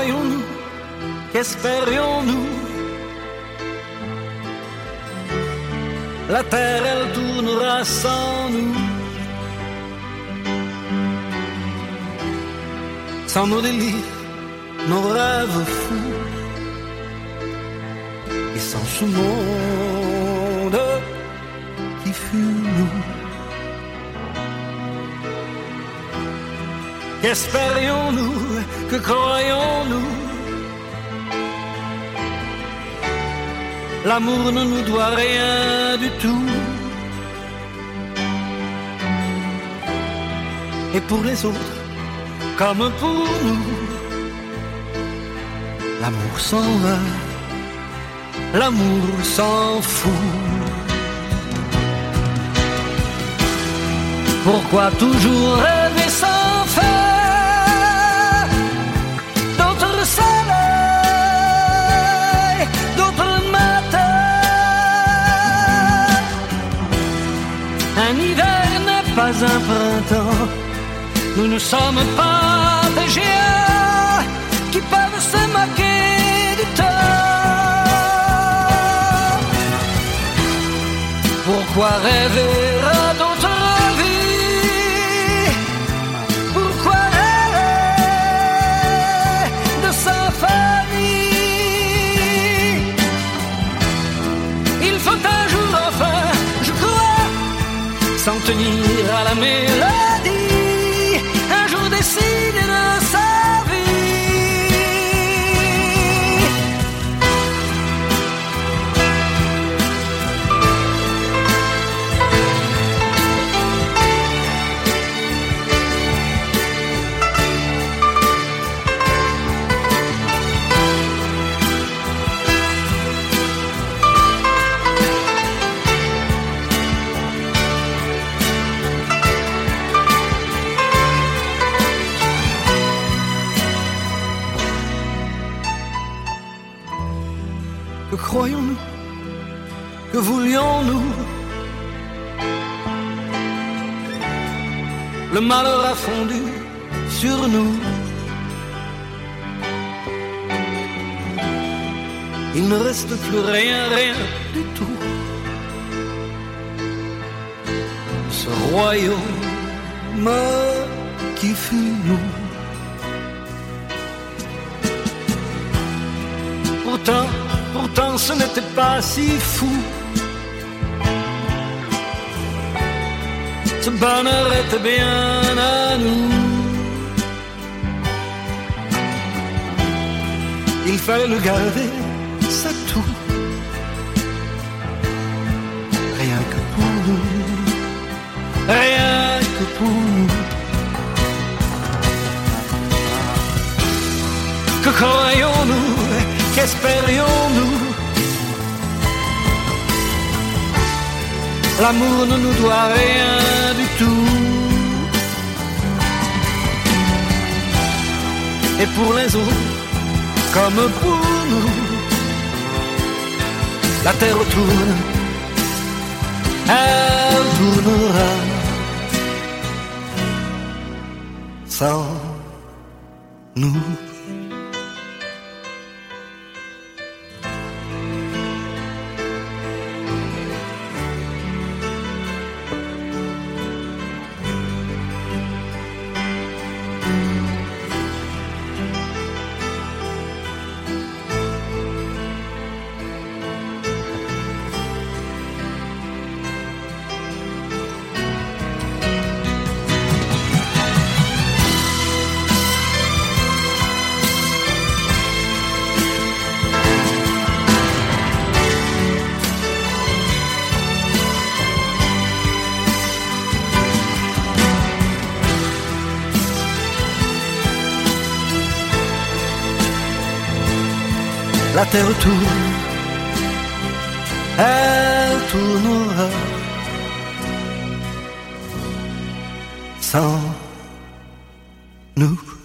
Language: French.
croyons-nous, qu'espérions-nous? La terre, elle tournera sans nous, sans nos délires, nos rêves fous, et sans ce monde qui fut nous. Qu'espérions-nous, que croyons-nous? L'amour ne nous doit rien du tout. Et pour les autres, comme pour nous, l'amour s'en va, l'amour s'en fout. Pourquoi toujours rêver sans faire? D'autres soleils, d'autres matins. Un hiver n'est pas un printemps. Nous ne sommes pas des géants qui peuvent se moquer du temps. Pourquoi rêver à d'autres vies? Pourquoi rêver de symphonie? Il faut un jour enfin, je crois, s'en tenir à la mélodie, un jour décider de sa vie. Que croyons-nous, que voulions-nous? Le malheur a fondu sur nous. Il ne reste plus rien, rien du tout. Ce royaume qui fut nous. Pourtant ce n'était pas si fou. Ce bonheur était bien à nous. Il fallait le garder, c'est tout. Rien que pour nous, rien que pour nous. Que croyons-nous, qu'espérions-nous? L'amour ne nous doit rien du tout. Et pour les autres, comme pour nous, la terre tourne, elle tournera sans nous. La terre tourne, elle tournera sans nous.